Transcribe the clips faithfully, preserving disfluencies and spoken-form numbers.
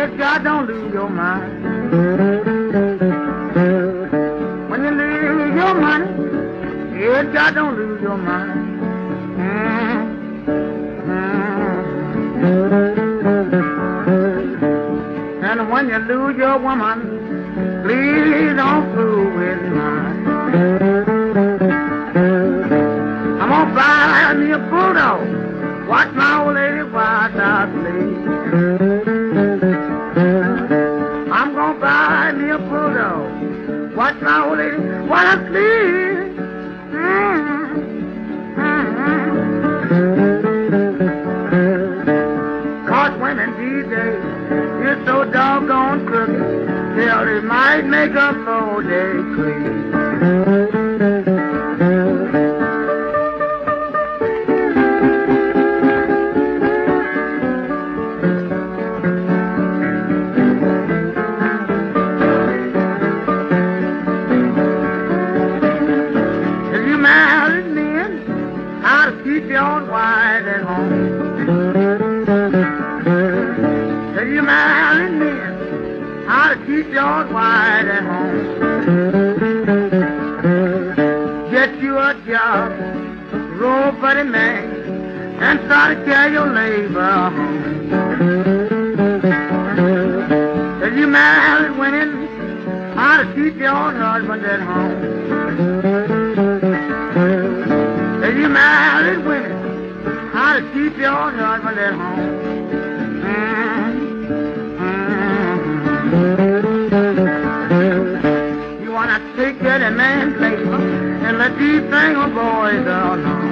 Yeah, God, don't lose your mind. When you lose your money, yeah, God, don't lose your mind. And when you lose your woman, please don't fool with mine. I'm gonna buy me a bulldog, watch my old lady while I sleep. I'm gonna buy me a bulldog, watch my old lady while I sleep. Mm-hmm. Cause women these days, you're so doggone crooked, till they might make a full day creep. If you married men, how to keep your wife at home. If you married men, how to keep your wife at home. Get you a job, roll for the man, and start to carry your labor home. If you married women, how to keep your husband at home. If you married women, how to keep your husband at home. You wanna take care of the man's labor and let these single boys alone.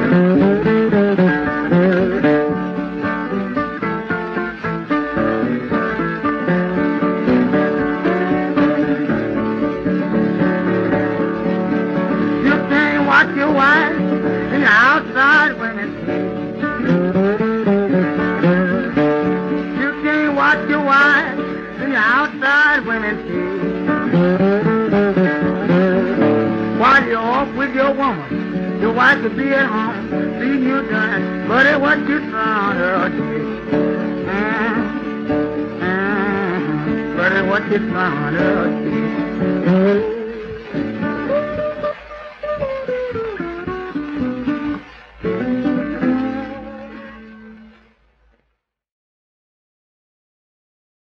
You can't watch your wife in the outside women. You can't watch your wife in the outside women see. While you're off with your woman, your wife could be at home, seeing you done, but it what you found her to be. Mm-hmm. But it what you found her to be.